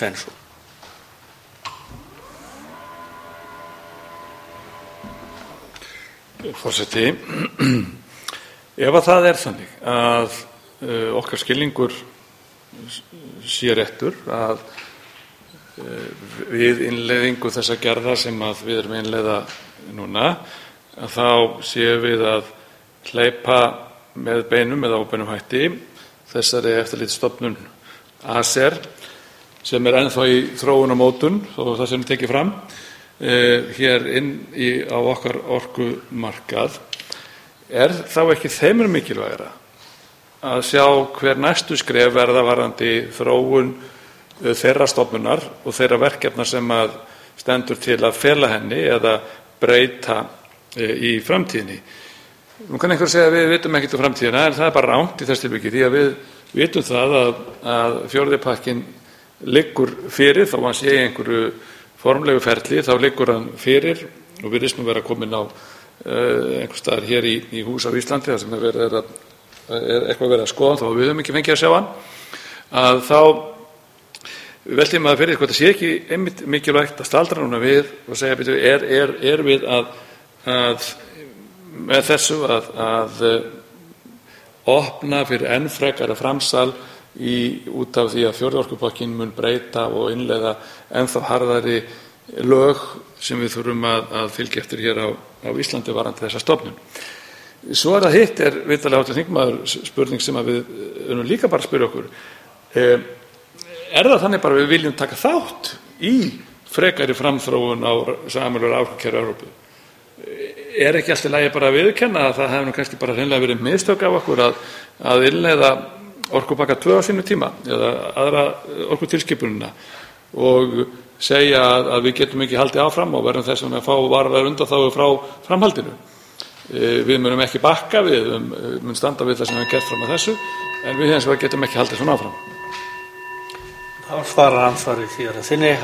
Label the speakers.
Speaker 1: Svensson.
Speaker 2: Forseti, ef að það þannig að okkar skilningur sé réttur að við innleiðingu þessa gerða sem að við erum að innleiða núna, að þá séum við að hleypa með beinum eða óbeinum hætti þessari eftirlitsstofnun ACER sem ennþá í þróun og mótun og það sem tekið fram hér inn á okkar orkumarkað. Þá ekki þeim mikilvægara að sjá hver næstu skref verða varðandi þróun þeirra stofnunar og þeirra verkefna sem að stendur til að fela henni eða breyta í framtíðinni. Nú kann einhver segja að við vitum ekkert um framtíðina, en það bara rangt í þessu tilviki því að við vitum það að fjórði pakkinn liggur fyrir, þó hann sé í einhverju formlegu ferli, þá liggur hann fyrir og virðist nú vera kominn á einhvers staðar hér í hús á Íslandi þar sem eitthvað verið að skoða, þá við höfum ekki fengið að sjá hann, að þá veltum maður fyrir hvort það sé ekki einmitt mikilvægt að staldra núna við og segja, er við að með þessu að opna fyrir enn frekara framsal út af því að fjórði orkupakkinn mun breyta og innleiða ennþá harðari lög sem við þurfum að fylgja eftir hér á Íslandi varðandi þessa stofnun. Svo það hitt vitanlega hv. þingmaður spurning sem við erum líka bara að spyrja okkur. Það þannig bara að við viljum taka þátt í frekari framþróun á sameiginlegu orkukerfi Evrópu? Ekki allt í lagi bara að viðurkenna að það hefur nú kannski bara hreinlega verið mistök af okkur að innleiða orkupakka 2 á sínu tíma eða aðra orkutilskipunina og segja að við getum ekki haldið áfram og verðum þess vegna að fá varanlegar undanþágur frá framhaldinu. Við munum ekki bakka, við munum standa við það sem við höfum gert fram að þessu, en við hins vegar getum ekki haldið svona áfram.
Speaker 1: Þá svarar ansvarið því að þinni